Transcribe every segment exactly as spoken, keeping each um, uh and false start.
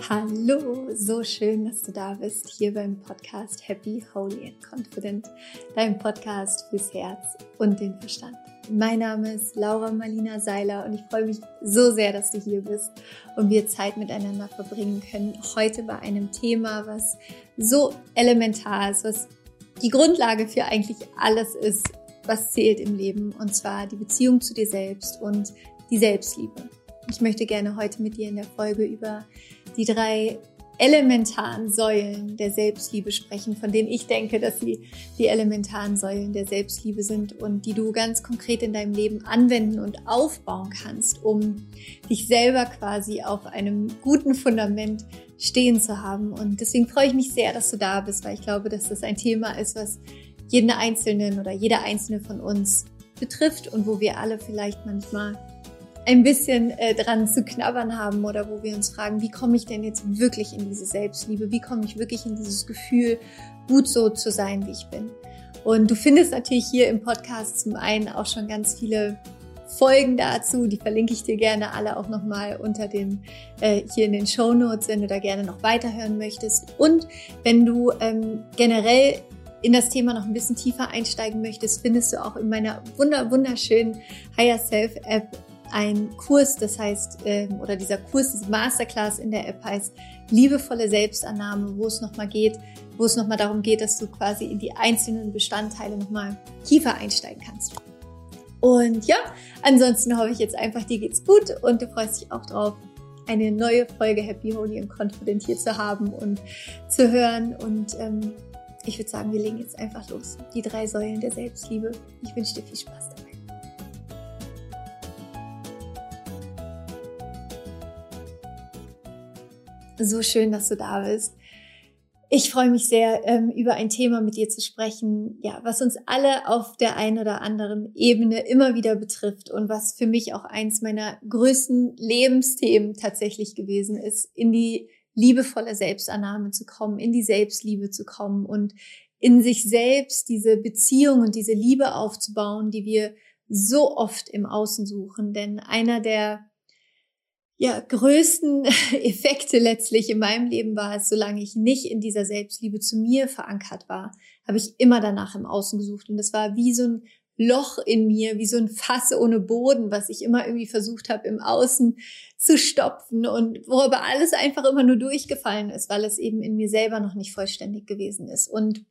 Hallo, so schön, dass du da bist, hier beim Podcast Happy, Holy and Confident, dein Podcast fürs Herz und den Verstand. Mein Name ist Laura Marlina Seiler und ich freue mich so sehr, dass du hier bist und wir Zeit miteinander verbringen können. Heute bei einem Thema, was so elementar ist, was die Grundlage für eigentlich alles ist, was zählt im Leben, und zwar die Beziehung zu dir selbst und die Selbstliebe. Ich möchte gerne heute mit dir in der Folge über die drei elementaren Säulen der Selbstliebe sprechen, von denen ich denke, dass sie die elementaren Säulen der Selbstliebe sind und die du ganz konkret in deinem Leben anwenden und aufbauen kannst, um dich selber quasi auf einem guten Fundament stehen zu haben. Und deswegen freue ich mich sehr, dass du da bist, weil ich glaube, dass das ein Thema ist, was jeden Einzelnen oder jeder Einzelne von uns betrifft und wo wir alle vielleicht manchmal ein bisschen äh, dran zu knabbern haben oder wo wir uns fragen, wie komme ich denn jetzt wirklich in diese Selbstliebe? Wie komme ich wirklich in dieses Gefühl, gut so zu sein, wie ich bin? Und du findest natürlich hier im Podcast zum einen auch schon ganz viele Folgen dazu, die verlinke ich dir gerne alle auch nochmal unter den, äh, hier in den Shownotes, wenn du da gerne noch weiterhören möchtest. Und wenn du ähm, generell in das Thema noch ein bisschen tiefer einsteigen möchtest, findest du auch in meiner wunder wunderschönen Higher Self App ein Kurs, das heißt, ähm, oder dieser Kurs, diese Masterclass in der App heißt liebevolle Selbstannahme, wo es nochmal geht, wo es nochmal darum geht, dass du quasi in die einzelnen Bestandteile nochmal tiefer einsteigen kannst. Und ja, ansonsten hoffe ich jetzt einfach, dir geht's gut und du freust dich auch drauf, eine neue Folge Happy, Holy and Confident hier zu haben und zu hören. Und ähm, ich würde sagen, wir legen jetzt einfach los. Die drei Säulen der Selbstliebe. Ich wünsche dir viel Spaß dabei. So schön, dass du da bist. Ich freue mich sehr, ähm, über ein Thema mit dir zu sprechen, ja, was uns alle auf der einen oder anderen Ebene immer wieder betrifft und was für mich auch eins meiner größten Lebensthemen tatsächlich gewesen ist, in die liebevolle Selbstannahme zu kommen, in die Selbstliebe zu kommen und in sich selbst diese Beziehung und diese Liebe aufzubauen, die wir so oft im Außen suchen. Denn einer der ja, größten Effekte letztlich in meinem Leben war es, solange ich nicht in dieser Selbstliebe zu mir verankert war, habe ich immer danach im Außen gesucht. Und das war wie so ein Loch in mir, wie so ein Fass ohne Boden, was ich immer irgendwie versucht habe, im Außen zu stopfen und wo aber alles einfach immer nur durchgefallen ist, weil es eben in mir selber noch nicht vollständig gewesen ist. Und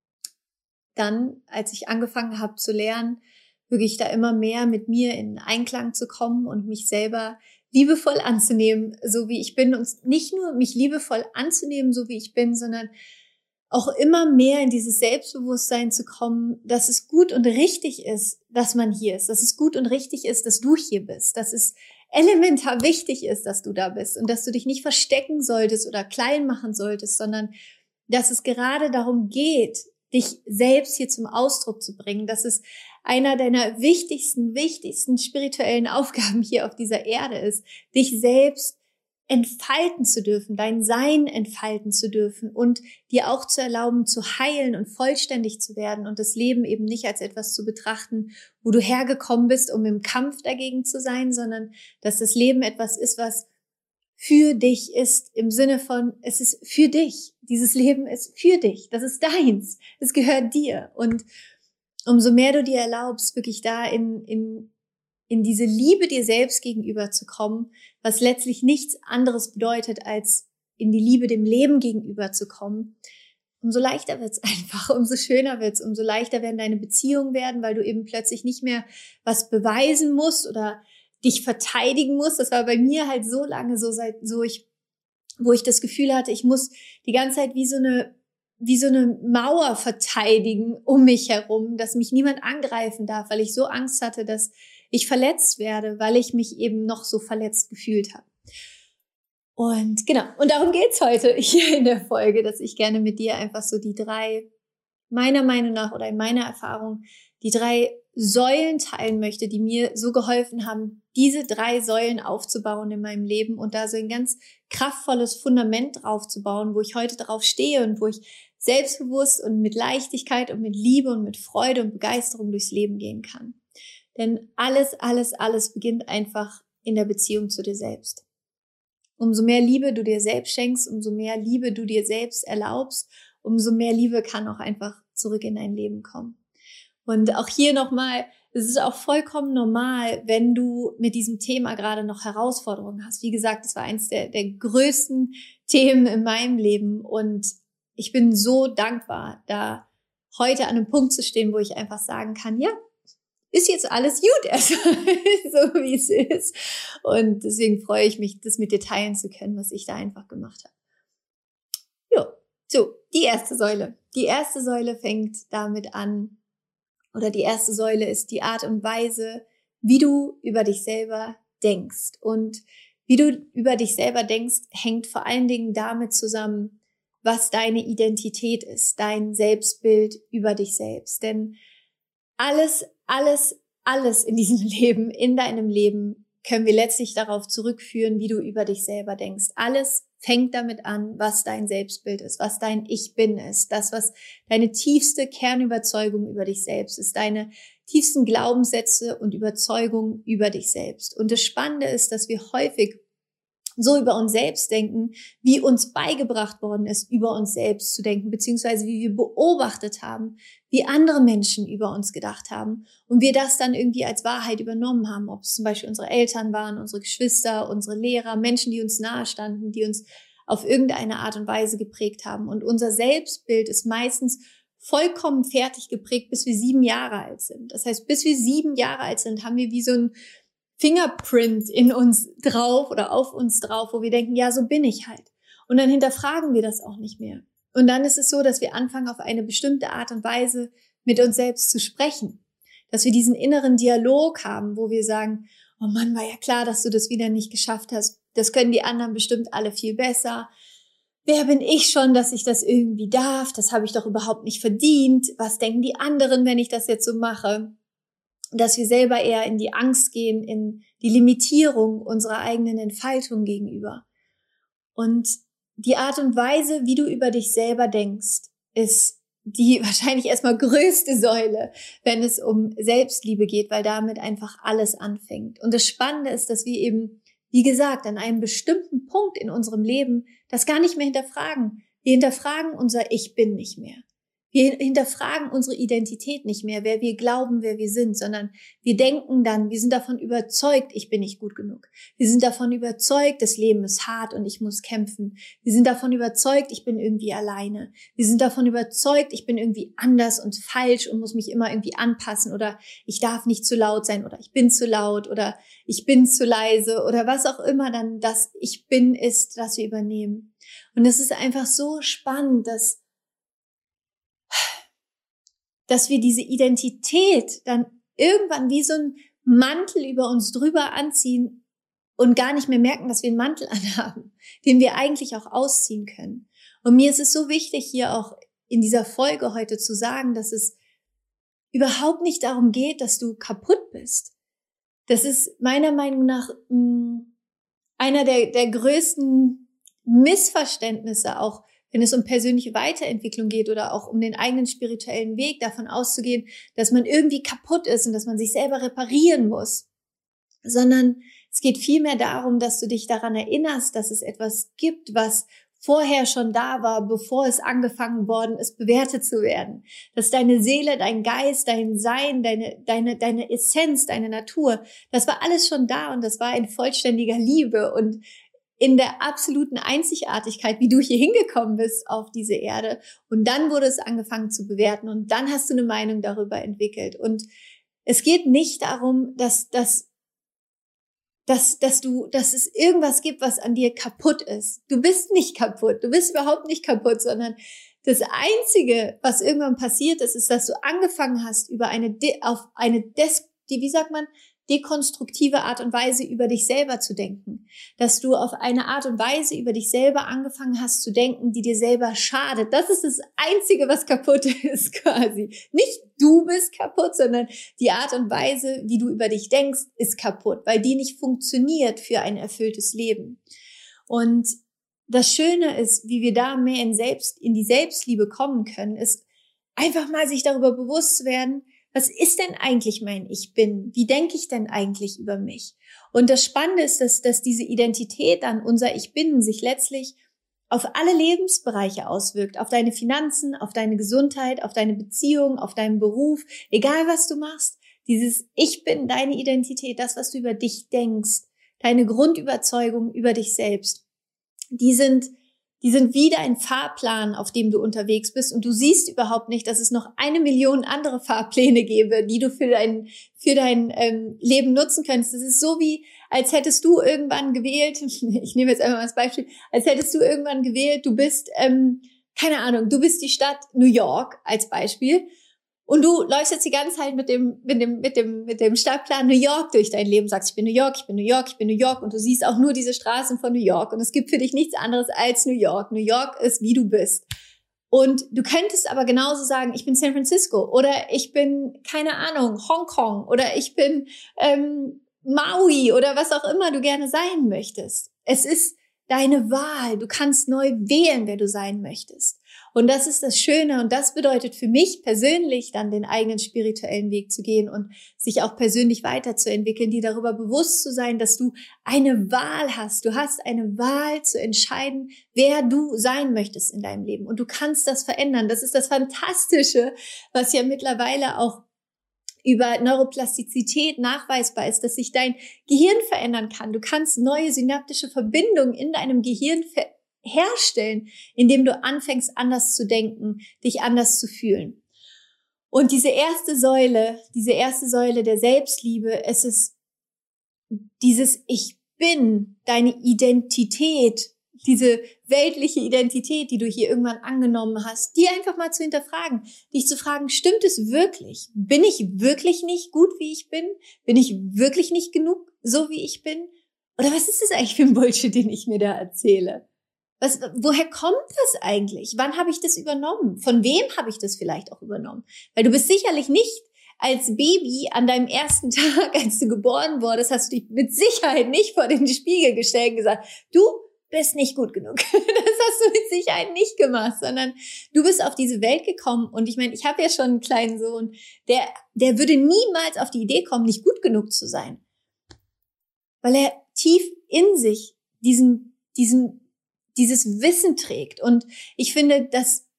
dann, als ich angefangen habe zu lernen, wirklich da immer mehr mit mir in Einklang zu kommen und mich selber liebevoll anzunehmen, so wie ich bin, und nicht nur mich liebevoll anzunehmen, so wie ich bin, sondern auch immer mehr in dieses Selbstbewusstsein zu kommen, dass es gut und richtig ist, dass man hier ist, dass es gut und richtig ist, dass du hier bist, dass es elementar wichtig ist, dass du da bist und dass du dich nicht verstecken solltest oder klein machen solltest, sondern dass es gerade darum geht, dich selbst hier zum Ausdruck zu bringen, dass es einer deiner wichtigsten, wichtigsten spirituellen Aufgaben hier auf dieser Erde ist, dich selbst entfalten zu dürfen, dein Sein entfalten zu dürfen und dir auch zu erlauben, zu heilen und vollständig zu werden und das Leben eben nicht als etwas zu betrachten, wo du hergekommen bist, um im Kampf dagegen zu sein, sondern dass das Leben etwas ist, was für dich ist, im Sinne von, es ist für dich. Dieses Leben ist für dich. Das ist deins. Es gehört dir. Und umso mehr du dir erlaubst, wirklich da in, in, in diese Liebe dir selbst gegenüber zu kommen, was letztlich nichts anderes bedeutet, als in die Liebe dem Leben gegenüber zu kommen, umso leichter wird's einfach, umso schöner wird's, umso leichter werden deine Beziehungen werden, weil du eben plötzlich nicht mehr was beweisen musst oder dich verteidigen musst. Das war bei mir halt so lange so, seit so ich, wo ich das Gefühl hatte, ich muss die ganze Zeit wie so eine wie so eine Mauer verteidigen um mich herum, dass mich niemand angreifen darf, weil ich so Angst hatte, dass ich verletzt werde, weil ich mich eben noch so verletzt gefühlt habe. Und genau, und darum geht's heute hier in der Folge, dass ich gerne mit dir einfach so die drei, meiner Meinung nach oder in meiner Erfahrung, die drei Säulen teilen möchte, die mir so geholfen haben, diese drei Säulen aufzubauen in meinem Leben und da so ein ganz kraftvolles Fundament draufzubauen, wo ich heute drauf stehe und wo ich selbstbewusst und mit Leichtigkeit und mit Liebe und mit Freude und Begeisterung durchs Leben gehen kann. Denn alles, alles, alles beginnt einfach in der Beziehung zu dir selbst. Umso mehr Liebe du dir selbst schenkst, umso mehr Liebe du dir selbst erlaubst, umso mehr Liebe kann auch einfach zurück in dein Leben kommen. Und auch hier nochmal, es ist auch vollkommen normal, wenn du mit diesem Thema gerade noch Herausforderungen hast. Wie gesagt, das war eins der, der größten Themen in meinem Leben und ich bin so dankbar, da heute an einem Punkt zu stehen, wo ich einfach sagen kann, ja, ist jetzt alles gut erstmal, so wie es ist. Und deswegen freue ich mich, das mit dir teilen zu können, was ich da einfach gemacht habe. Ja, so, die erste Säule. Die erste Säule fängt damit an, oder die erste Säule ist die Art und Weise, wie du über dich selber denkst. Und wie du über dich selber denkst, hängt vor allen Dingen damit zusammen, was deine Identität ist, dein Selbstbild über dich selbst. Denn alles, alles, alles in diesem Leben, in deinem Leben, können wir letztlich darauf zurückführen, wie du über dich selber denkst. Alles fängt damit an, was dein Selbstbild ist, was dein Ich Bin ist, das, was deine tiefste Kernüberzeugung über dich selbst ist, deine tiefsten Glaubenssätze und Überzeugungen über dich selbst. Und das Spannende ist, dass wir häufig so über uns selbst denken, wie uns beigebracht worden ist, über uns selbst zu denken, beziehungsweise wie wir beobachtet haben, wie andere Menschen über uns gedacht haben und wir das dann irgendwie als Wahrheit übernommen haben, ob es zum Beispiel unsere Eltern waren, unsere Geschwister, unsere Lehrer, Menschen, die uns nahe standen, die uns auf irgendeine Art und Weise geprägt haben. Und unser Selbstbild ist meistens vollkommen fertig geprägt, bis wir sieben Jahre alt sind. Das heißt, bis wir sieben Jahre alt sind, haben wir wie so ein Fingerprint in uns drauf oder auf uns drauf, wo wir denken, ja, so bin ich halt. Und dann hinterfragen wir das auch nicht mehr. Und dann ist es so, dass wir anfangen, auf eine bestimmte Art und Weise mit uns selbst zu sprechen. Dass wir diesen inneren Dialog haben, wo wir sagen, oh Mann, war ja klar, dass du das wieder nicht geschafft hast. Das können die anderen bestimmt alle viel besser. Wer bin ich schon, dass ich das irgendwie darf? Das habe ich doch überhaupt nicht verdient. Was denken die anderen, wenn ich das jetzt so mache? Dass wir selber eher in die Angst gehen, in die Limitierung unserer eigenen Entfaltung gegenüber. Und die Art und Weise, wie du über dich selber denkst, ist die wahrscheinlich erstmal größte Säule, wenn es um Selbstliebe geht, weil damit einfach alles anfängt. Und das Spannende ist, dass wir eben, wie gesagt, an einem bestimmten Punkt in unserem Leben das gar nicht mehr hinterfragen. Wir hinterfragen unser Ich Bin nicht mehr. Wir hinterfragen unsere Identität nicht mehr, wer wir glauben, wer wir sind, sondern wir denken dann, wir sind davon überzeugt, ich bin nicht gut genug. Wir sind davon überzeugt, das Leben ist hart und ich muss kämpfen. Wir sind davon überzeugt, ich bin irgendwie alleine. Wir sind davon überzeugt, ich bin irgendwie anders und falsch und muss mich immer irgendwie anpassen oder ich darf nicht zu laut sein oder ich bin zu laut oder ich bin zu leise oder was auch immer dann das Ich Bin ist, das wir übernehmen. Und es ist einfach so spannend, dass dass wir diese Identität dann irgendwann wie so ein Mantel über uns drüber anziehen und gar nicht mehr merken, dass wir einen Mantel anhaben, den wir eigentlich auch ausziehen können. Und mir ist es so wichtig, hier auch in dieser Folge heute zu sagen, dass es überhaupt nicht darum geht, dass du kaputt bist. Das ist meiner Meinung nach mh, einer der, der größten Missverständnisse, auch wenn es um persönliche Weiterentwicklung geht oder auch um den eigenen spirituellen Weg, davon auszugehen, dass man irgendwie kaputt ist und dass man sich selber reparieren muss. Sondern es geht vielmehr darum, dass du dich daran erinnerst, dass es etwas gibt, was vorher schon da war, bevor es angefangen worden ist, bewertet zu werden. Dass deine Seele, dein Geist, dein Sein, deine, deine, deine Essenz, deine Natur, das war alles schon da und das war in vollständiger Liebe und in der absoluten Einzigartigkeit, wie du hier hingekommen bist auf diese Erde. Und dann wurde es angefangen zu bewerten und dann hast du eine Meinung darüber entwickelt. Und es geht nicht darum, dass, dass, dass, dass du, dass es irgendwas gibt, was an dir kaputt ist. Du bist nicht kaputt. Du bist überhaupt nicht kaputt, sondern das Einzige, was irgendwann passiert ist, ist, dass du angefangen hast, über eine, De- auf eine Des, die, wie sagt man, dekonstruktive Art und Weise über dich selber zu denken. Dass du auf eine Art und Weise über dich selber angefangen hast zu denken, die dir selber schadet. Das ist das Einzige, was kaputt ist quasi. Nicht du bist kaputt, sondern die Art und Weise, wie du über dich denkst, ist kaputt, weil die nicht funktioniert für ein erfülltes Leben. Und das Schöne ist, wie wir da mehr in, Selbst, in die Selbstliebe kommen können, ist einfach mal sich darüber bewusst zu werden, Was ist denn eigentlich mein Ich Bin? Wie denke ich denn eigentlich über mich? Und das Spannende ist, dass, dass diese Identität dann, unser Ich Bin, sich letztlich auf alle Lebensbereiche auswirkt, auf deine Finanzen, auf deine Gesundheit, auf deine Beziehung, auf deinen Beruf, egal was du machst. Dieses Ich Bin, deine Identität, das, was du über dich denkst, deine Grundüberzeugung über dich selbst, die sind Die sind wieder ein Fahrplan, auf dem du unterwegs bist, und du siehst überhaupt nicht, dass es noch eine Million andere Fahrpläne gäbe, die du für dein, für dein ähm, Leben nutzen könntest. Das ist so wie, als hättest du irgendwann gewählt, ich nehme jetzt einfach mal das Beispiel, als hättest du irgendwann gewählt, du bist, ähm, keine Ahnung, du bist die Stadt New York als Beispiel. Und du läufst jetzt die ganze Zeit mit dem, mit dem, mit dem, mit dem Stadtplan New York durch dein Leben, sagst, ich bin New York, ich bin New York, ich bin New York, und du siehst auch nur diese Straßen von New York, und es gibt für dich nichts anderes als New York. New York ist, wie du bist. Und du könntest aber genauso sagen, ich bin San Francisco, oder ich bin, keine Ahnung, Hongkong, oder ich bin ähm, Maui, oder was auch immer du gerne sein möchtest. Es ist deine Wahl. Du kannst neu wählen, wer du sein möchtest. Und das ist das Schöne, und das bedeutet für mich persönlich dann, den eigenen spirituellen Weg zu gehen und sich auch persönlich weiterzuentwickeln, dir darüber bewusst zu sein, dass du eine Wahl hast. Du hast eine Wahl zu entscheiden, wer du sein möchtest in deinem Leben, und du kannst das verändern. Das ist das Fantastische, was ja mittlerweile auch über Neuroplastizität nachweisbar ist, dass sich dein Gehirn verändern kann. Du kannst neue synaptische Verbindungen in deinem Gehirn verändern, herstellen, indem du anfängst, anders zu denken, dich anders zu fühlen. Und diese erste Säule, diese erste Säule der Selbstliebe, es ist dieses Ich Bin, deine Identität, diese weltliche Identität, die du hier irgendwann angenommen hast, die einfach mal zu hinterfragen, dich zu fragen, stimmt es wirklich? Bin ich wirklich nicht gut, wie ich bin? Bin ich wirklich nicht genug, so wie ich bin? Oder was ist das eigentlich für ein Bullshit, den ich mir da erzähle? Was, woher kommt das eigentlich? Wann habe ich das übernommen? Von wem habe ich das vielleicht auch übernommen? Weil du bist sicherlich nicht als Baby an deinem ersten Tag, als du geboren wurdest, hast du dich mit Sicherheit nicht vor den Spiegel gestellt und gesagt, du bist nicht gut genug. Das hast du mit Sicherheit nicht gemacht, sondern du bist auf diese Welt gekommen. Und ich meine, ich habe ja schon einen kleinen Sohn, der, der würde niemals auf die Idee kommen, nicht gut genug zu sein. Weil er tief in sich diesen, diesen dieses Wissen trägt. Und ich finde, dass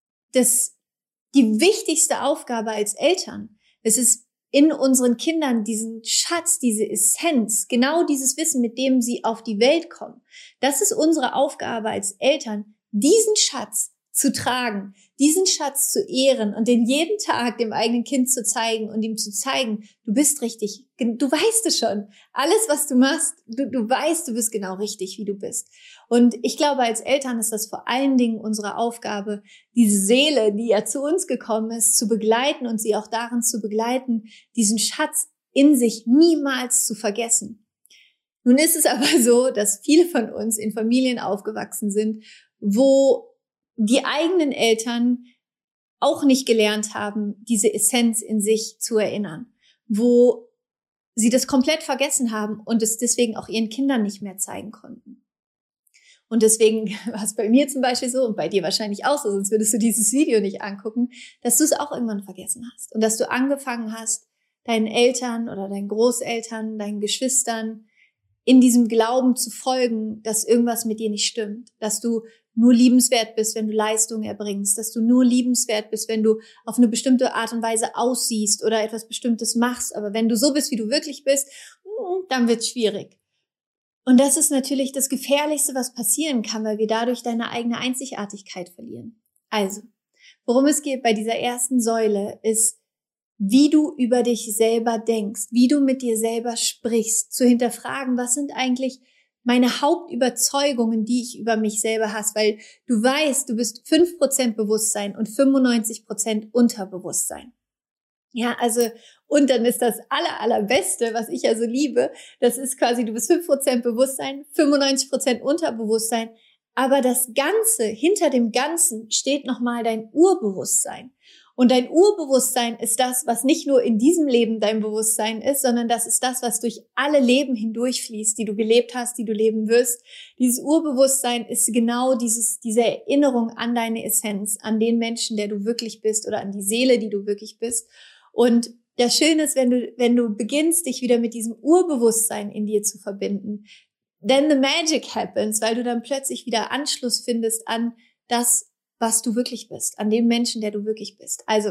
das die wichtigste Aufgabe als Eltern, es ist, in unseren Kindern diesen Schatz, diese Essenz, genau dieses Wissen, mit dem sie auf die Welt kommen. Das ist unsere Aufgabe als Eltern, diesen Schatz zu tragen, diesen Schatz zu ehren und den jeden Tag dem eigenen Kind zu zeigen und ihm zu zeigen, du bist richtig, du weißt es schon. Alles, was du machst, du, du weißt, du bist genau richtig, wie du bist. Und ich glaube, als Eltern ist das vor allen Dingen unsere Aufgabe, diese Seele, die ja zu uns gekommen ist, zu begleiten und sie auch darin zu begleiten, diesen Schatz in sich niemals zu vergessen. Nun ist es aber so, dass viele von uns in Familien aufgewachsen sind, wo die eigenen Eltern auch nicht gelernt haben, diese Essenz in sich zu erinnern, wo sie das komplett vergessen haben und es deswegen auch ihren Kindern nicht mehr zeigen konnten. Und deswegen war es bei mir zum Beispiel so und bei dir wahrscheinlich auch so, sonst würdest du dieses Video nicht angucken, dass du es auch irgendwann vergessen hast und dass du angefangen hast, deinen Eltern oder deinen Großeltern, deinen Geschwistern in diesem Glauben zu folgen, dass irgendwas mit dir nicht stimmt, dass du nur liebenswert bist, wenn du Leistung erbringst, dass du nur liebenswert bist, wenn du auf eine bestimmte Art und Weise aussiehst oder etwas Bestimmtes machst. Aber wenn du so bist, wie du wirklich bist, dann wird's schwierig. Und das ist natürlich das Gefährlichste, was passieren kann, weil wir dadurch deine eigene Einzigartigkeit verlieren. Also, worum es geht bei dieser ersten Säule ist, wie du über dich selber denkst, wie du mit dir selber sprichst, zu hinterfragen, was sind eigentlich meine Hauptüberzeugungen, die ich über mich selber habe, weil du weißt, du bist fünf Prozent Bewusstsein und fünfundneunzig Prozent Unterbewusstsein. Ja, also, und dann ist das aller, allerbeste, was ich ja so liebe, das ist quasi, du bist fünf Prozent Bewusstsein, fünfundneunzig Prozent Unterbewusstsein, aber das Ganze, hinter dem Ganzen steht nochmal dein Urbewusstsein. Und dein Urbewusstsein ist das, was nicht nur in diesem Leben dein Bewusstsein ist, sondern das ist das, was durch alle Leben hindurchfließt, die du gelebt hast, die du leben wirst. Dieses Urbewusstsein ist genau dieses, diese Erinnerung an deine Essenz, an den Menschen, der du wirklich bist oder an die Seele, die du wirklich bist. Und das Schöne ist, wenn du, wenn du beginnst, dich wieder mit diesem Urbewusstsein in dir zu verbinden, then the magic happens, weil du dann plötzlich wieder Anschluss findest an das, was du wirklich bist, an den Menschen, der du wirklich bist. Also,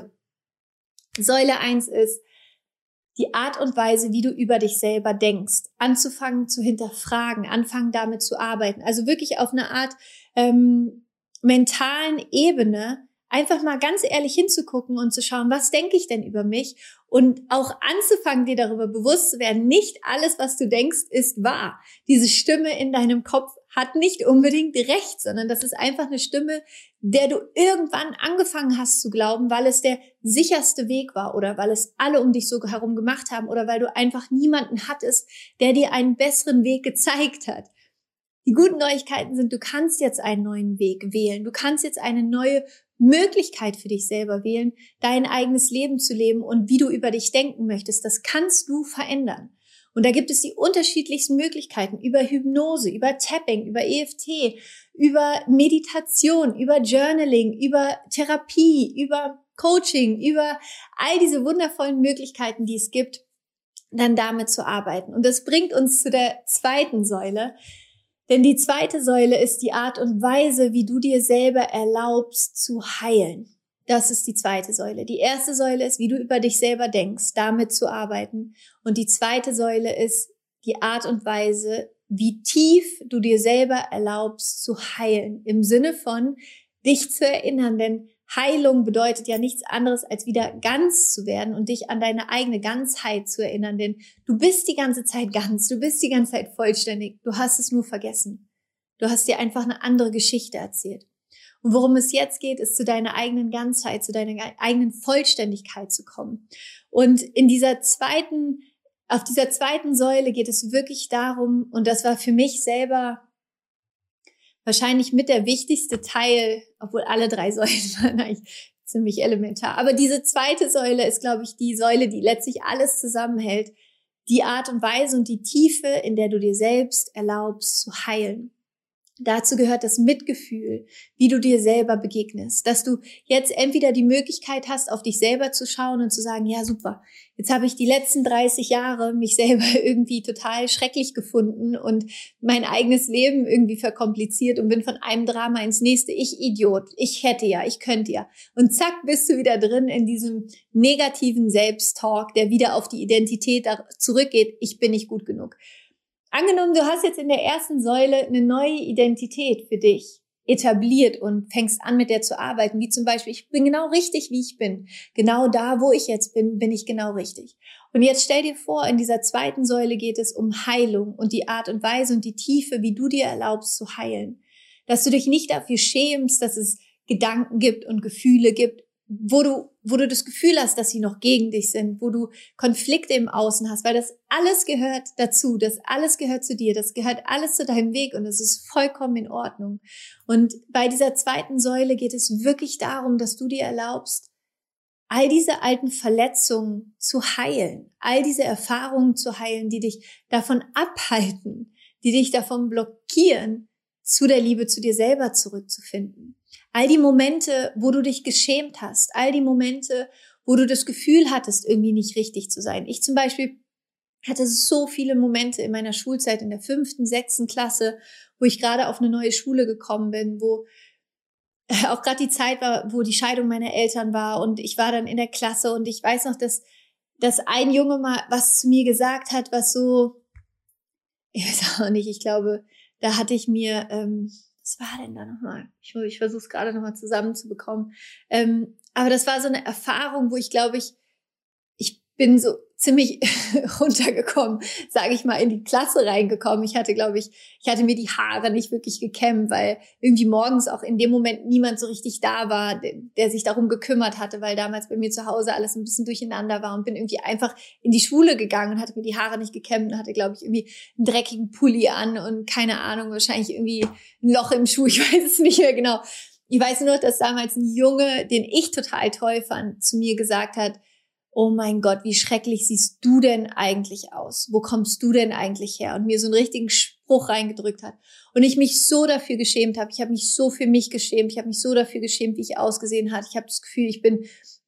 Säule eins ist die Art und Weise, wie du über dich selber denkst, anzufangen zu hinterfragen, anfangen damit zu arbeiten. Also wirklich auf eine Art ähm, mentalen Ebene einfach mal ganz ehrlich hinzugucken und zu schauen, was denke ich denn über mich? Und auch anzufangen, dir darüber bewusst zu werden, nicht alles, was du denkst, ist wahr. Diese Stimme in deinem Kopf hat nicht unbedingt recht, sondern das ist einfach eine Stimme, der du irgendwann angefangen hast zu glauben, weil es der sicherste Weg war oder weil es alle um dich so herum gemacht haben oder weil du einfach niemanden hattest, der dir einen besseren Weg gezeigt hat. Die guten Neuigkeiten sind, du kannst jetzt einen neuen Weg wählen. Du kannst jetzt eine neue Möglichkeit für dich selber wählen, dein eigenes Leben zu leben und wie du über dich denken möchtest. Das kannst du verändern. Und da gibt es die unterschiedlichsten Möglichkeiten über Hypnose, über Tapping, über E F T, über Meditation, über Journaling, über Therapie, über Coaching, über all diese wundervollen Möglichkeiten, die es gibt, dann damit zu arbeiten. Und das bringt uns zu der zweiten Säule. Denn die zweite Säule ist die Art und Weise, wie du dir selber erlaubst zu heilen. Das ist die zweite Säule. Die erste Säule ist, wie du über dich selber denkst, damit zu arbeiten. Und die zweite Säule ist die Art und Weise, wie tief du dir selber erlaubst zu heilen. Im Sinne von, dich zu erinnern, denn Heilung bedeutet ja nichts anderes, als wieder ganz zu werden und dich an deine eigene Ganzheit zu erinnern. Denn du bist die ganze Zeit ganz, du bist die ganze Zeit vollständig. Du hast es nur vergessen. Du hast dir einfach eine andere Geschichte erzählt. Und worum es jetzt geht, ist zu deiner eigenen Ganzheit, zu deiner eigenen Vollständigkeit zu kommen. Und in dieser zweiten, auf dieser zweiten Säule geht es wirklich darum, und das war für mich selber wahrscheinlich mit der wichtigste Teil, obwohl alle drei Säulen waren eigentlich ziemlich elementar. Aber diese zweite Säule ist, glaube ich, die Säule, die letztlich alles zusammenhält. Die Art und Weise und die Tiefe, in der du dir selbst erlaubst zu heilen. Dazu gehört das Mitgefühl, wie du dir selber begegnest, dass du jetzt entweder die Möglichkeit hast, auf dich selber zu schauen und zu sagen, ja super, jetzt habe ich die letzten dreißig Jahre mich selber irgendwie total schrecklich gefunden und mein eigenes Leben irgendwie verkompliziert und bin von einem Drama ins nächste, ich Idiot, ich hätte ja, ich könnte ja. Und zack, bist du wieder drin in diesem negativen Selbsttalk, der wieder auf die Identität zurückgeht, ich bin nicht gut genug. Angenommen, du hast jetzt in der ersten Säule eine neue Identität für dich etabliert und fängst an, mit der zu arbeiten, wie zum Beispiel, ich bin genau richtig, wie ich bin. Genau da, wo ich jetzt bin, bin ich genau richtig. Und jetzt stell dir vor, in dieser zweiten Säule geht es um Heilung und die Art und Weise und die Tiefe, wie du dir erlaubst zu heilen. Dass du dich nicht dafür schämst, dass es Gedanken gibt und Gefühle gibt, wo du, wo du das Gefühl hast, dass sie noch gegen dich sind, wo du Konflikte im Außen hast, weil das alles gehört dazu, das alles gehört zu dir, das gehört alles zu deinem Weg und es ist vollkommen in Ordnung. Und bei dieser zweiten Säule geht es wirklich darum, dass du dir erlaubst, all diese alten Verletzungen zu heilen, all diese Erfahrungen zu heilen, die dich davon abhalten, die dich davon blockieren, zu der Liebe zu dir selber zurückzufinden. All die Momente, wo du dich geschämt hast, all die Momente, wo du das Gefühl hattest, irgendwie nicht richtig zu sein. Ich zum Beispiel hatte so viele Momente in meiner Schulzeit, in der fünften, sechsten Klasse, wo ich gerade auf eine neue Schule gekommen bin, wo auch gerade die Zeit war, wo die Scheidung meiner Eltern war und ich war dann in der Klasse und ich weiß noch, dass, dass ein Junge mal was zu mir gesagt hat, was so, ich weiß auch nicht, ich glaube, da hatte ich mir, ähm, was war denn da nochmal? Ich, ich versuche es gerade nochmal zusammenzubekommen. Ähm, aber das war so eine Erfahrung, wo ich glaube, ich, ich bin so ziemlich runtergekommen, sage ich mal, in die Klasse reingekommen. Ich hatte, glaube ich, ich hatte mir die Haare nicht wirklich gekämmt, weil irgendwie morgens auch in dem Moment niemand so richtig da war, der, der sich darum gekümmert hatte, weil damals bei mir zu Hause alles ein bisschen durcheinander war und bin irgendwie einfach in die Schule gegangen und hatte mir die Haare nicht gekämmt und hatte, glaube ich, irgendwie einen dreckigen Pulli an und keine Ahnung, wahrscheinlich irgendwie ein Loch im Schuh, ich weiß es nicht mehr genau. Ich weiß nur, dass damals ein Junge, den ich total toll fand, zu mir gesagt hat, oh mein Gott, wie schrecklich siehst du denn eigentlich aus? Wo kommst du denn eigentlich her? Und mir so einen richtigen Spruch reingedrückt hat. Und ich mich so dafür geschämt habe. Ich habe mich so für mich geschämt. Ich habe mich so dafür geschämt, wie ich ausgesehen hatte. Ich habe das Gefühl, ich bin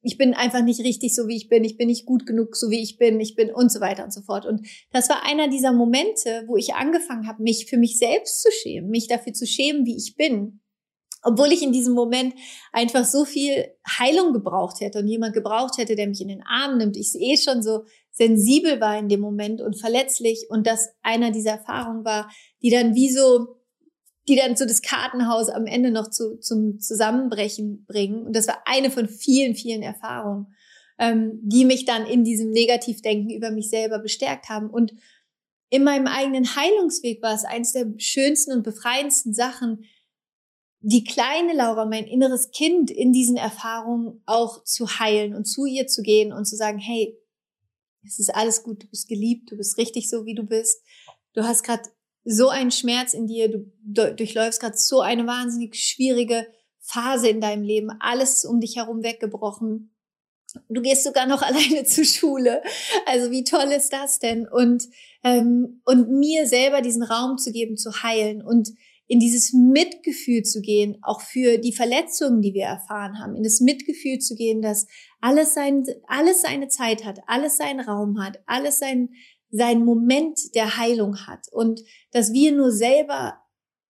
ich bin einfach nicht richtig so, wie ich bin, ich bin nicht gut genug, so wie ich bin, ich bin und so weiter und so fort. Und das war einer dieser Momente, wo ich angefangen habe, mich für mich selbst zu schämen, mich dafür zu schämen, wie ich bin. Obwohl ich in diesem Moment einfach so viel Heilung gebraucht hätte und jemand gebraucht hätte, der mich in den Arm nimmt. Ich eh schon so sensibel war in dem Moment und verletzlich und das einer dieser Erfahrungen war, die dann wie so, die dann so das Kartenhaus am Ende noch zu, zum Zusammenbrechen bringen. Und das war eine von vielen, vielen Erfahrungen, ähm, die mich dann in diesem Negativdenken über mich selber bestärkt haben. Und in meinem eigenen Heilungsweg war es eines der schönsten und befreiendsten Sachen, die kleine Laura, mein inneres Kind, in diesen Erfahrungen auch zu heilen und zu ihr zu gehen und zu sagen, hey, es ist alles gut, du bist geliebt, du bist richtig so, wie du bist. Du hast gerade so einen Schmerz in dir, du durchläufst gerade so eine wahnsinnig schwierige Phase in deinem Leben, alles um dich herum weggebrochen. Du gehst sogar noch alleine zur Schule. Also wie toll ist das denn? Und, ähm, und mir selber diesen Raum zu geben, zu heilen und in dieses Mitgefühl zu gehen, auch für die Verletzungen, die wir erfahren haben, in das Mitgefühl zu gehen, dass alles sein, alles seine Zeit hat, alles seinen Raum hat, alles sein, seinen Moment der Heilung hat und dass wir nur selber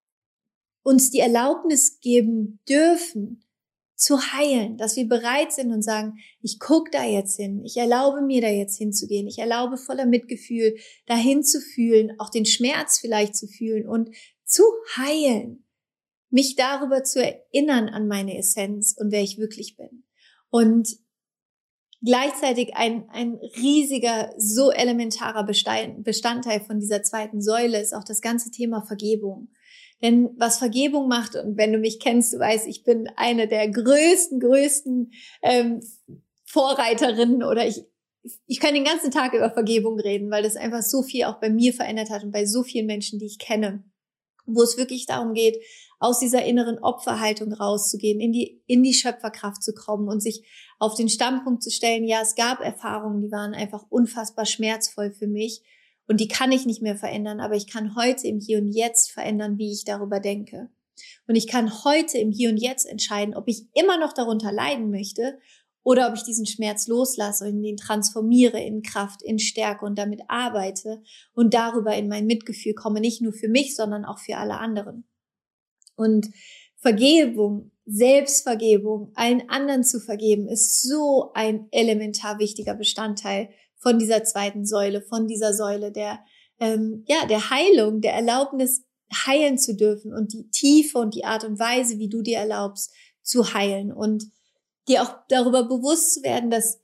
uns die Erlaubnis geben dürfen, zu heilen, dass wir bereit sind und sagen, ich gucke da jetzt hin, ich erlaube mir da jetzt hinzugehen, ich erlaube voller Mitgefühl dahin zu fühlen, auch den Schmerz vielleicht zu fühlen und zu heilen, mich darüber zu erinnern an meine Essenz und wer ich wirklich bin. Und gleichzeitig ein, ein riesiger, so elementarer Bestandteil von dieser zweiten Säule ist auch das ganze Thema Vergebung. Denn was Vergebung macht, und wenn du mich kennst, du weißt, ich bin eine der größten, größten ähm, Vorreiterinnen oder ich, ich kann den ganzen Tag über Vergebung reden, weil das einfach so viel auch bei mir verändert hat und bei so vielen Menschen, die ich kenne, wo es wirklich darum geht, aus dieser inneren Opferhaltung rauszugehen, in die, in die Schöpferkraft zu kommen und sich auf den Standpunkt zu stellen, ja, es gab Erfahrungen, die waren einfach unfassbar schmerzvoll für mich und die kann ich nicht mehr verändern, aber ich kann heute im Hier und Jetzt verändern, wie ich darüber denke. Und ich kann heute im Hier und Jetzt entscheiden, ob ich immer noch darunter leiden möchte oder ob ich diesen Schmerz loslasse und ihn transformiere in Kraft, in Stärke und damit arbeite und darüber in mein Mitgefühl komme, nicht nur für mich, sondern auch für alle anderen. Und Vergebung, Selbstvergebung, allen anderen zu vergeben, ist so ein elementar wichtiger Bestandteil von dieser zweiten Säule, von dieser Säule der, ähm, ja, der Heilung, der Erlaubnis, heilen zu dürfen und die Tiefe und die Art und Weise, wie du dir erlaubst, zu heilen und dir auch darüber bewusst zu werden, dass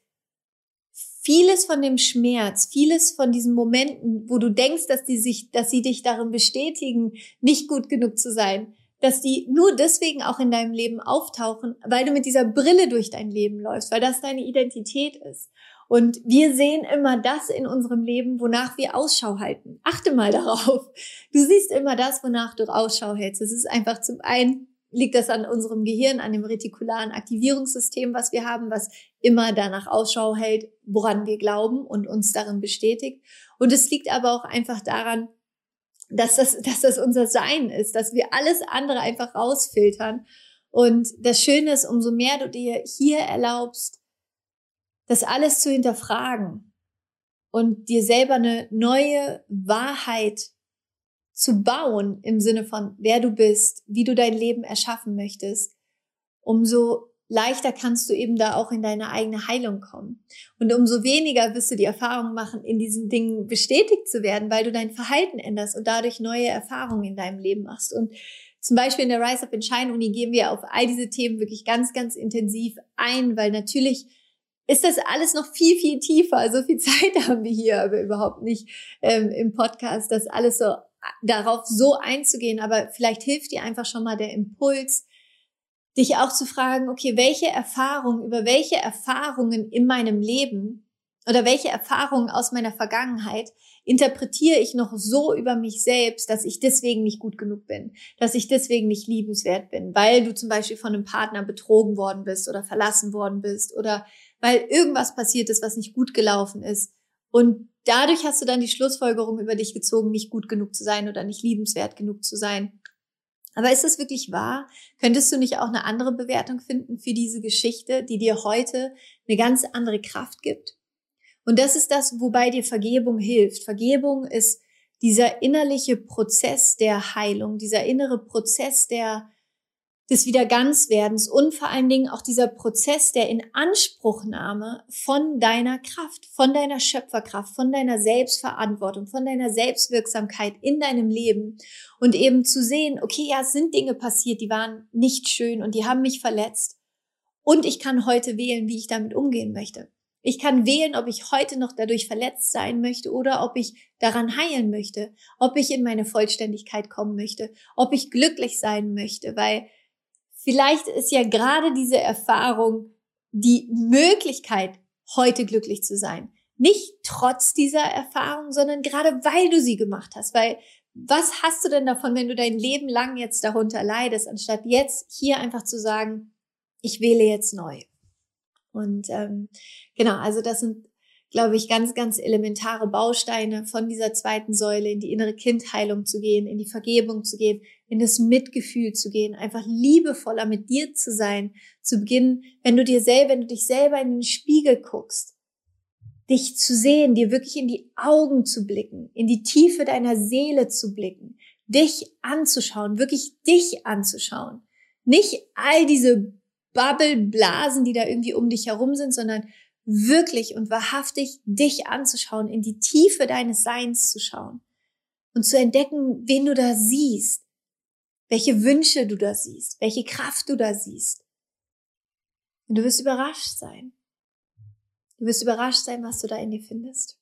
vieles von dem Schmerz, vieles von diesen Momenten, wo du denkst, dass die sich, dass sie dich darin bestätigen, nicht gut genug zu sein, dass die nur deswegen auch in deinem Leben auftauchen, weil du mit dieser Brille durch dein Leben läufst, weil das deine Identität ist. Und wir sehen immer das in unserem Leben, wonach wir Ausschau halten. Achte mal darauf. Du siehst immer das, wonach du Ausschau hältst. Es ist einfach zum einen, liegt das an unserem Gehirn, an dem retikularen Aktivierungssystem, was wir haben, was immer danach Ausschau hält, woran wir glauben und uns darin bestätigt. Und es liegt aber auch einfach daran, dass das, dass das unser Sein ist, dass wir alles andere einfach rausfiltern. Und das Schöne ist, umso mehr du dir hier erlaubst, das alles zu hinterfragen und dir selber eine neue Wahrheit zu bauen im Sinne von, wer du bist, wie du dein Leben erschaffen möchtest, umso leichter kannst du eben da auch in deine eigene Heilung kommen. Und umso weniger wirst du die Erfahrung machen, in diesen Dingen bestätigt zu werden, weil du dein Verhalten änderst und dadurch neue Erfahrungen in deinem Leben machst. Und zum Beispiel in der Rise Up and Shine Uni gehen wir auf all diese Themen wirklich ganz, ganz intensiv ein, weil natürlich ist das alles noch viel, viel tiefer. So viel Zeit haben wir hier aber überhaupt nicht ähm, im Podcast, das alles so darauf so einzugehen. Aber vielleicht hilft dir einfach schon mal der Impuls, dich auch zu fragen, okay, welche Erfahrungen, über welche Erfahrungen in meinem Leben oder welche Erfahrungen aus meiner Vergangenheit interpretiere ich noch so über mich selbst, dass ich deswegen nicht gut genug bin, dass ich deswegen nicht liebenswert bin, weil du zum Beispiel von einem Partner betrogen worden bist oder verlassen worden bist oder weil irgendwas passiert ist, was nicht gut gelaufen ist. Und dadurch hast du dann die Schlussfolgerung über dich gezogen, nicht gut genug zu sein oder nicht liebenswert genug zu sein. Aber ist das wirklich wahr? Könntest du nicht auch eine andere Bewertung finden für diese Geschichte, die dir heute eine ganz andere Kraft gibt? Und das ist das, wobei dir Vergebung hilft. Vergebung ist dieser innerliche Prozess der Heilung, dieser innere Prozess der des Wiederganzwerdens und vor allen Dingen auch dieser Prozess der Inanspruchnahme von deiner Kraft, von deiner Schöpferkraft, von deiner Selbstverantwortung, von deiner Selbstwirksamkeit in deinem Leben und eben zu sehen, okay, ja, es sind Dinge passiert, die waren nicht schön und die haben mich verletzt und ich kann heute wählen, wie ich damit umgehen möchte. Ich kann wählen, ob ich heute noch dadurch verletzt sein möchte oder ob ich daran heilen möchte, ob ich in meine Vollständigkeit kommen möchte, ob ich glücklich sein möchte, weil vielleicht ist ja gerade diese Erfahrung die Möglichkeit, heute glücklich zu sein. Nicht trotz dieser Erfahrung, sondern gerade weil du sie gemacht hast. Weil was hast du denn davon, wenn du dein Leben lang jetzt darunter leidest, anstatt jetzt hier einfach zu sagen, ich wähle jetzt neu. Und ähm, genau, also das sind, glaube ich, ganz, ganz elementare Bausteine von dieser zweiten Säule, in die innere Kindheilung zu gehen, in die Vergebung zu gehen, in das Mitgefühl zu gehen, einfach liebevoller mit dir zu sein, zu beginnen, wenn du dir selber, wenn du dich selber in den Spiegel guckst, dich zu sehen, dir wirklich in die Augen zu blicken, in die Tiefe deiner Seele zu blicken, dich anzuschauen, wirklich dich anzuschauen. Nicht all diese Bubble-Blasen, die da irgendwie um dich herum sind, sondern wirklich und wahrhaftig dich anzuschauen, in die Tiefe deines Seins zu schauen und zu entdecken, wen du da siehst, welche Wünsche du da siehst, welche Kraft du da siehst. Und du wirst überrascht sein. Du wirst überrascht sein, was du da in dir findest.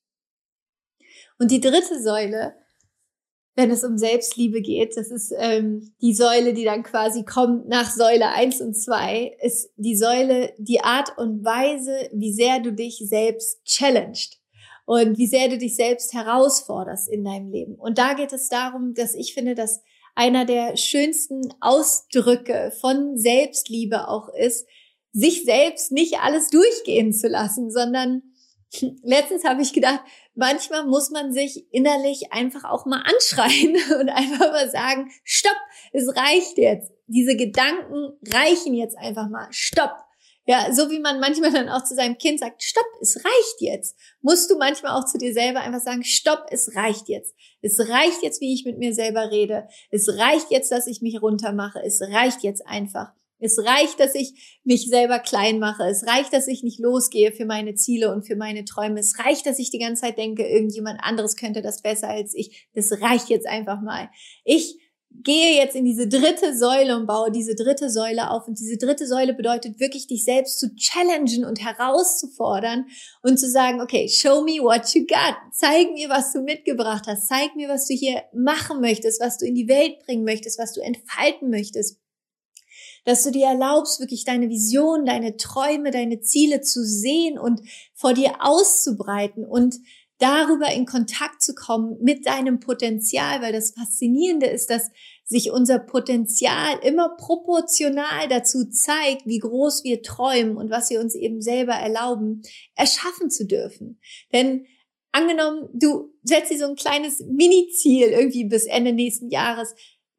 Und die dritte Säule, wenn es um Selbstliebe geht, das ist ähm, die Säule, die dann quasi kommt nach Säule eins und zwei, ist die Säule, die Art und Weise, wie sehr du dich selbst challenged und wie sehr du dich selbst herausforderst in deinem Leben. Und da geht es darum, dass ich finde, dass einer der schönsten Ausdrücke von Selbstliebe auch ist, sich selbst nicht alles durchgehen zu lassen, sondern letztens habe ich gedacht, manchmal muss man sich innerlich einfach auch mal anschreien und einfach mal sagen, stopp, es reicht jetzt. Diese Gedanken reichen jetzt einfach mal, stopp. Ja, so wie man manchmal dann auch zu seinem Kind sagt, stopp, es reicht jetzt. Musst du manchmal auch zu dir selber einfach sagen, stopp, es reicht jetzt. Es reicht jetzt, wie ich mit mir selber rede. Es reicht jetzt, dass ich mich runtermache. Es reicht jetzt einfach. Es reicht, dass ich mich selber klein mache. Es reicht, dass ich nicht losgehe für meine Ziele und für meine Träume. Es reicht, dass ich die ganze Zeit denke, irgendjemand anderes könnte das besser als ich. Das reicht jetzt einfach mal. Ich gehe jetzt in diese dritte Säule und baue diese dritte Säule auf. Und diese dritte Säule bedeutet wirklich, dich selbst zu challengen und herauszufordern und zu sagen, okay, show me what you got. Zeig mir, was du mitgebracht hast. Zeig mir, was du hier machen möchtest, was du in die Welt bringen möchtest, was du entfalten möchtest. Dass du dir erlaubst, wirklich deine Vision, deine Träume, deine Ziele zu sehen und vor dir auszubreiten und darüber in Kontakt zu kommen mit deinem Potenzial, weil das Faszinierende ist, dass sich unser Potenzial immer proportional dazu zeigt, wie groß wir träumen und was wir uns eben selber erlauben, erschaffen zu dürfen. Denn angenommen, du setzt dir so ein kleines Mini-Ziel irgendwie bis Ende nächsten Jahres,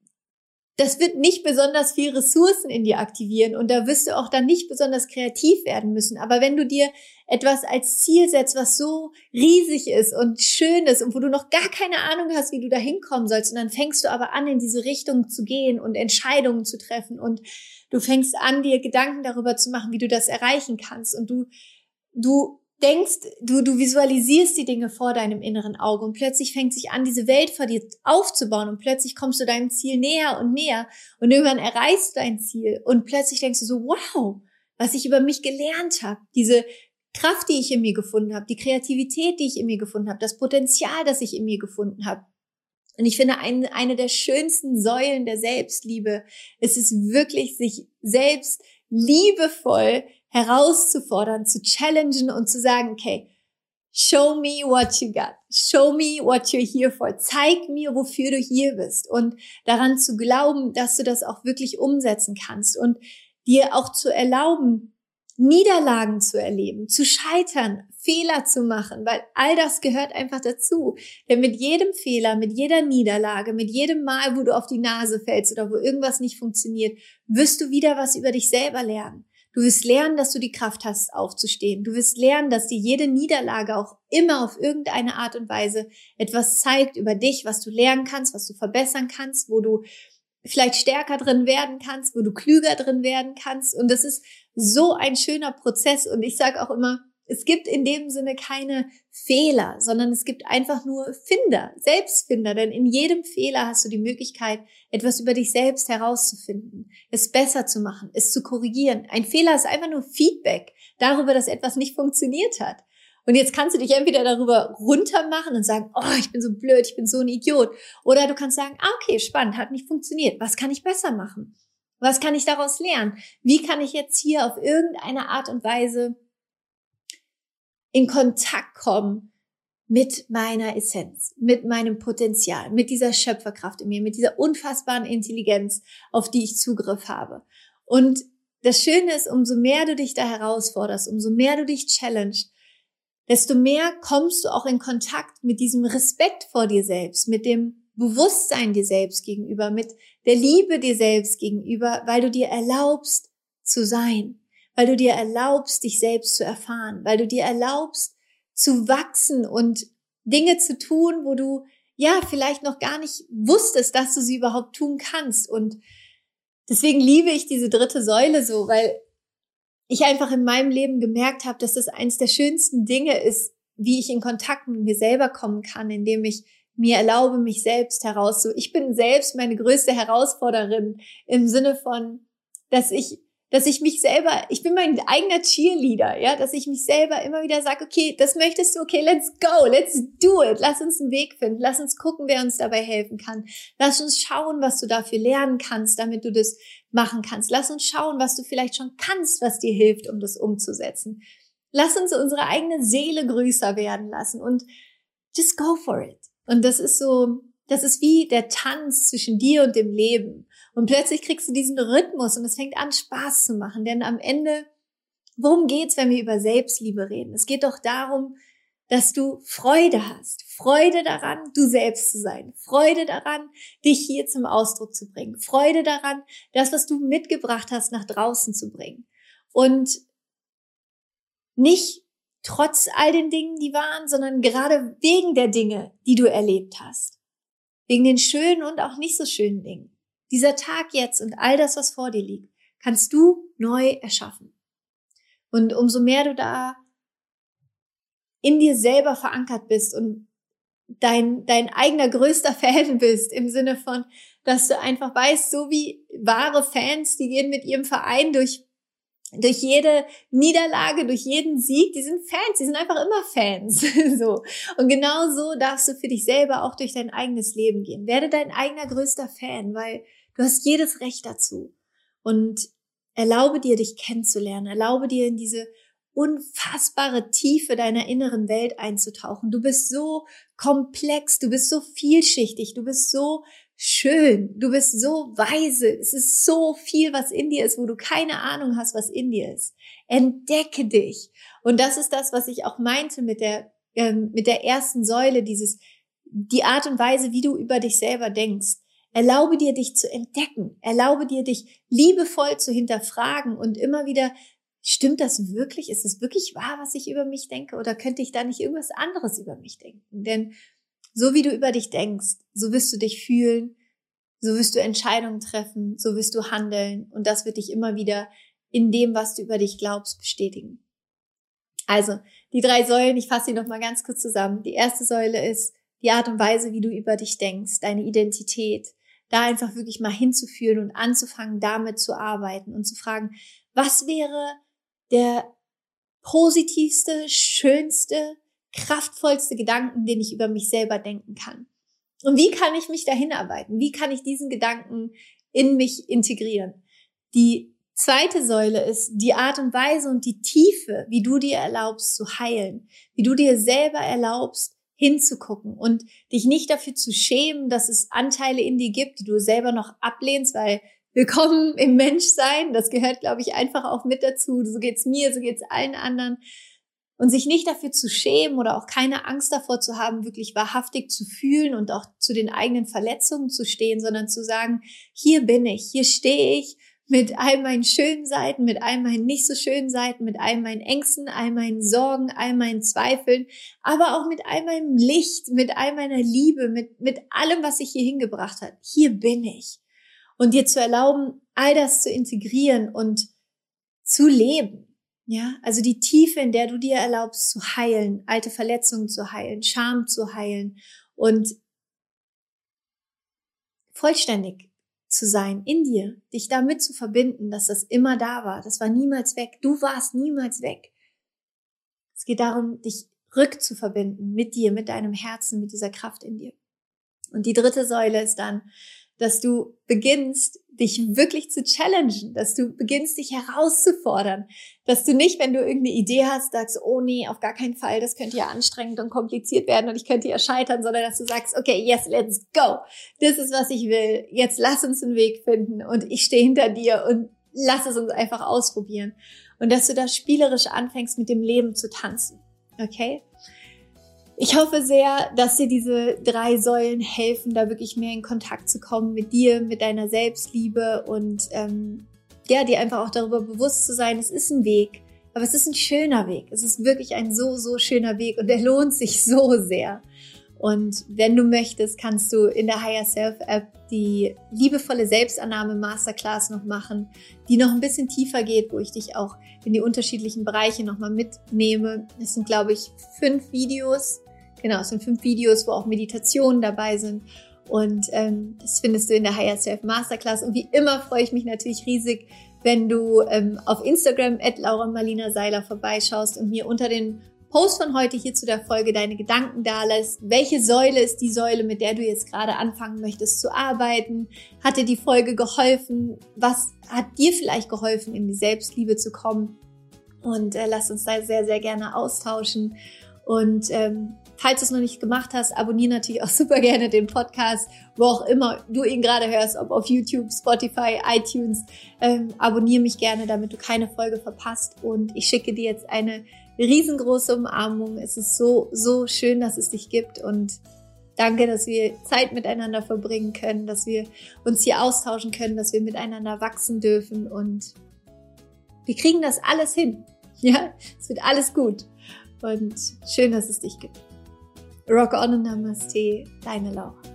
das wird nicht besonders viel Ressourcen in dir aktivieren und da wirst du auch dann nicht besonders kreativ werden müssen. Aber wenn du dir etwas als Ziel setzt, was so riesig ist und schön ist und wo du noch gar keine Ahnung hast, wie du da hinkommen sollst, und dann fängst du aber an, in diese Richtung zu gehen und Entscheidungen zu treffen und du fängst an, dir Gedanken darüber zu machen, wie du das erreichen kannst und du, du denkst, du, du visualisierst die Dinge vor deinem inneren Auge und plötzlich fängt sich an, diese Welt vor dir aufzubauen und plötzlich kommst du deinem Ziel näher und näher und irgendwann erreichst du dein Ziel und plötzlich denkst du so, wow, was ich über mich gelernt habe, diese Kraft, die ich in mir gefunden habe, die Kreativität, die ich in mir gefunden habe, das Potenzial, das ich in mir gefunden habe. Und ich finde, ein, eine der schönsten Säulen der Selbstliebe ist es wirklich, sich selbst liebevoll herauszufordern, zu challengen und zu sagen, okay, show me what you got, show me what you're here for, zeig mir, wofür du hier bist und daran zu glauben, dass du das auch wirklich umsetzen kannst und dir auch zu erlauben, Niederlagen zu erleben, zu scheitern, Fehler zu machen, weil all das gehört einfach dazu. Denn mit jedem Fehler, mit jeder Niederlage, mit jedem Mal, wo du auf die Nase fällst oder wo irgendwas nicht funktioniert, wirst du wieder was über dich selber lernen. Du wirst lernen, dass du die Kraft hast, aufzustehen. Du wirst lernen, dass dir jede Niederlage auch immer auf irgendeine Art und Weise etwas zeigt über dich, was du lernen kannst, was du verbessern kannst, wo du vielleicht stärker drin werden kannst, wo du klüger drin werden kannst. Und das ist so ein schöner Prozess. Und ich sage auch immer, es gibt in dem Sinne keine Fehler, sondern es gibt einfach nur Finder, Selbstfinder. Denn in jedem Fehler hast du die Möglichkeit, etwas über dich selbst herauszufinden, es besser zu machen, es zu korrigieren. Ein Fehler ist einfach nur Feedback darüber, dass etwas nicht funktioniert hat. Und jetzt kannst du dich entweder darüber runtermachen und sagen, oh, ich bin so blöd, ich bin so ein Idiot. Oder du kannst sagen, ah, okay, spannend, hat nicht funktioniert. Was kann ich besser machen? Was kann ich daraus lernen? Wie kann ich jetzt hier auf irgendeine Art und Weise in Kontakt kommen mit meiner Essenz, mit meinem Potenzial, mit dieser Schöpferkraft in mir, mit dieser unfassbaren Intelligenz, auf die ich Zugriff habe. Und das Schöne ist, umso mehr du dich da herausforderst, umso mehr du dich challengest, desto mehr kommst du auch in Kontakt mit diesem Respekt vor dir selbst, mit dem Bewusstsein dir selbst gegenüber, mit der Liebe dir selbst gegenüber, weil du dir erlaubst zu sein, weil du dir erlaubst, dich selbst zu erfahren, weil du dir erlaubst, zu wachsen und Dinge zu tun, wo du ja vielleicht noch gar nicht wusstest, dass du sie überhaupt tun kannst. Und deswegen liebe ich diese dritte Säule so, weil ich einfach in meinem Leben gemerkt habe, dass das eins der schönsten Dinge ist, wie ich in Kontakt mit mir selber kommen kann, indem ich mir erlaube, mich selbst heraus so. Ich bin selbst meine größte Herausforderin im Sinne von, dass ich dass ich mich selber, ich bin mein eigener Cheerleader, ja, dass ich mich selber immer wieder sage, okay, das möchtest du, okay, let's go, let's do it, lass uns einen Weg finden, lass uns gucken, wer uns dabei helfen kann, lass uns schauen, was du dafür lernen kannst, damit du das machen kannst, lass uns schauen, was du vielleicht schon kannst, was dir hilft, um das umzusetzen, lass uns unsere eigene Seele größer werden lassen und just go for it. Und das ist so, das ist wie der Tanz zwischen dir und dem Leben. Und plötzlich kriegst du diesen Rhythmus und es fängt an, Spaß zu machen. Denn am Ende, worum geht's, wenn wir über Selbstliebe reden? Es geht doch darum, dass du Freude hast. Freude daran, du selbst zu sein. Freude daran, dich hier zum Ausdruck zu bringen. Freude daran, das, was du mitgebracht hast, nach draußen zu bringen. Und nicht trotz all den Dingen, die waren, sondern gerade wegen der Dinge, die du erlebt hast. Wegen den schönen und auch nicht so schönen Dingen. Dieser Tag jetzt und all das, was vor dir liegt, kannst du neu erschaffen. Und umso mehr du da in dir selber verankert bist und dein, dein eigener größter Fan bist, im Sinne von, dass du einfach weißt, so wie wahre Fans, die gehen mit ihrem Verein durch durch jede Niederlage, durch jeden Sieg, die sind Fans, die sind einfach immer Fans. So. Und genau so darfst du für dich selber auch durch dein eigenes Leben gehen. Werde dein eigener größter Fan, weil du hast jedes Recht dazu. Und erlaube dir, dich kennenzulernen. Erlaube dir, in diese unfassbare Tiefe deiner inneren Welt einzutauchen. Du bist so komplex, du bist so vielschichtig, du bist so schön, du bist so weise, es ist so viel, was in dir ist, wo du keine Ahnung hast, was in dir ist. Entdecke dich. Und das ist das, was ich auch meinte mit der, ähm, mit der ersten Säule, dieses, die Art und Weise, wie du über dich selber denkst. Erlaube dir, dich zu entdecken. Erlaube dir, dich liebevoll zu hinterfragen und immer wieder, stimmt das wirklich? Ist es wirklich wahr, was ich über mich denke? Oder könnte ich da nicht irgendwas anderes über mich denken? Denn so wie du über dich denkst, so wirst du dich fühlen, so wirst du Entscheidungen treffen, so wirst du handeln und das wird dich immer wieder in dem, was du über dich glaubst, bestätigen. Also, die drei Säulen, ich fasse sie nochmal ganz kurz zusammen. Die erste Säule ist die Art und Weise, wie du über dich denkst, deine Identität, da einfach wirklich mal hinzufühlen und anzufangen, damit zu arbeiten und zu fragen, was wäre der positivste, schönste, kraftvollste Gedanken, den ich über mich selber denken kann. Und wie kann ich mich dahin arbeiten? Wie kann ich diesen Gedanken in mich integrieren? Die zweite Säule ist die Art und Weise und die Tiefe, wie du dir erlaubst zu heilen, wie du dir selber erlaubst hinzugucken und dich nicht dafür zu schämen, dass es Anteile in dir gibt, die du selber noch ablehnst, weil willkommen im Menschsein, das gehört, glaube ich, einfach auch mit dazu. So geht's mir, so geht's allen anderen. Und sich nicht dafür zu schämen oder auch keine Angst davor zu haben, wirklich wahrhaftig zu fühlen und auch zu den eigenen Verletzungen zu stehen, sondern zu sagen, hier bin ich, hier stehe ich mit all meinen schönen Seiten, mit all meinen nicht so schönen Seiten, mit all meinen Ängsten, all meinen Sorgen, all meinen Zweifeln, aber auch mit all meinem Licht, mit all meiner Liebe, mit, mit allem, was sich hier hingebracht hat. Hier bin ich. Und dir zu erlauben, all das zu integrieren und zu leben. Ja, also die Tiefe, in der du dir erlaubst zu heilen, alte Verletzungen zu heilen, Scham zu heilen und vollständig zu sein in dir, dich damit zu verbinden, dass das immer da war. Das war niemals weg. Du warst niemals weg. Es geht darum, dich rückzuverbinden mit dir, mit deinem Herzen, mit dieser Kraft in dir. Und die dritte Säule ist dann, dass du beginnst, dich wirklich zu challengen, dass du beginnst, dich herauszufordern, dass du nicht, wenn du irgendeine Idee hast, sagst, oh nee, auf gar keinen Fall, das könnte ja anstrengend und kompliziert werden und ich könnte ja scheitern, sondern dass du sagst, okay, yes, let's go, das ist, was ich will, jetzt lass uns einen Weg finden und ich stehe hinter dir und lass es uns einfach ausprobieren. Und dass du da spielerisch anfängst, mit dem Leben zu tanzen, okay? Ich hoffe sehr, dass dir diese drei Säulen helfen, da wirklich mehr in Kontakt zu kommen mit dir, mit deiner Selbstliebe und ähm, ja, dir einfach auch darüber bewusst zu sein, es ist ein Weg, aber es ist ein schöner Weg. Es ist wirklich ein so, so schöner Weg und der lohnt sich so sehr. Und wenn du möchtest, kannst du in der Higher Self App die liebevolle Selbstannahme Masterclass noch machen, die noch ein bisschen tiefer geht, wo ich dich auch in die unterschiedlichen Bereiche nochmal mitnehme. Es sind, glaube ich, fünf Videos. Genau, es sind fünf Videos, wo auch Meditationen dabei sind. Und ähm, das findest du in der Higher Self Masterclass. Und wie immer freue ich mich natürlich riesig, wenn du ähm, auf Instagram at Laura Marlina Seiler vorbeischaust und mir unter den Post von heute hier zu der Folge deine Gedanken dalässt. Welche Säule ist die Säule, mit der du jetzt gerade anfangen möchtest zu arbeiten? Hat dir die Folge geholfen? Was hat dir vielleicht geholfen, in die Selbstliebe zu kommen? Und äh, lass uns da sehr, sehr gerne austauschen. Und ähm, falls du es noch nicht gemacht hast, abonniere natürlich auch super gerne den Podcast, wo auch immer du ihn gerade hörst, ob auf YouTube, Spotify, iTunes. Ähm, abonniere mich gerne, damit du keine Folge verpasst. Und ich schicke dir jetzt eine riesengroße Umarmung. Es ist so, so schön, dass es dich gibt. Und danke, dass wir Zeit miteinander verbringen können, dass wir uns hier austauschen können, dass wir miteinander wachsen dürfen. Und wir kriegen das alles hin. Ja, es wird alles gut. Und schön, dass es dich gibt. Rock on und Namaste, deine Laura.